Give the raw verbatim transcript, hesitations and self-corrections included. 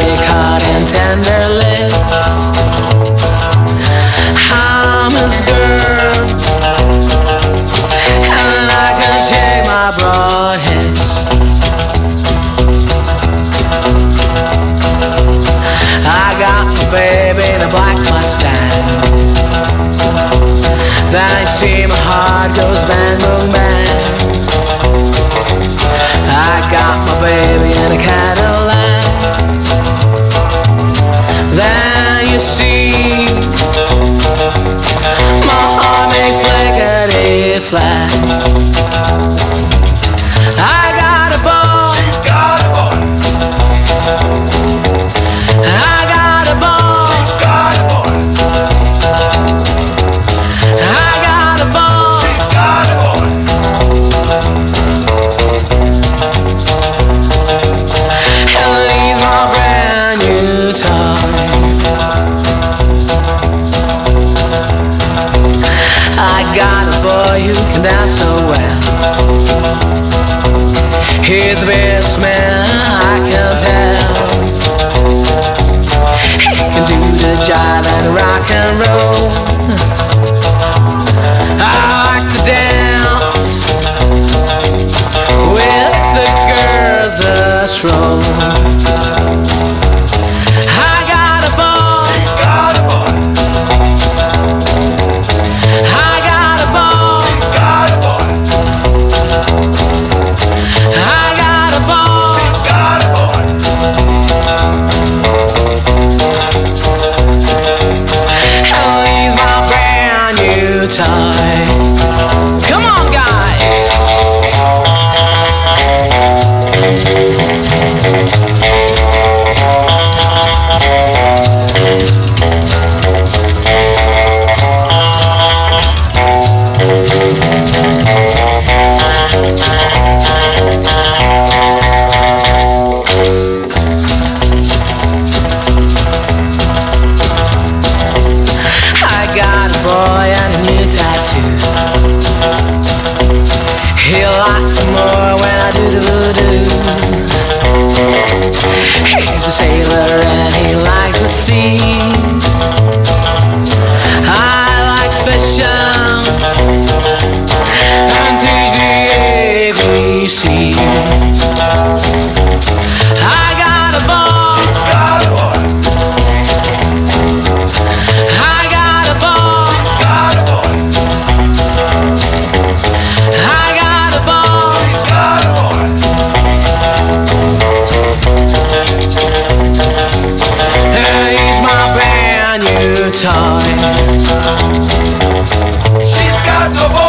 body caught in tender lips. I'm his girl, and I can shake my broad hips. I got my baby in a black Mustang. Then I see my heart goes bang, boom, bang. I got my baby in a Cadillac. Then you see my heart makes lickety flat. I got a boy. She's got a boy. I got a boy. She's got a boy. I got a boy. She's got a boy. He's my brand new toy. I got a boy who can dance so well. He's the best man I can tell. He can do the jive and rock and roll. I like to dance with the girls that stroll. I got a boy. She's got a boy. I got a boy. She's got a boy. I got a boy. She's got a boy. And he's my brand new toy. Come on, guys. I got a boy and a new tattoo. He likes it more when I do the voodoo. He's a sailor and he likes the sea. I like fishing and T G A B C. I got a boy. She's got a boy. I got a boy. She's got a boy. I got a boy. She's got a boy. He's my brand new toy. She's got the boy.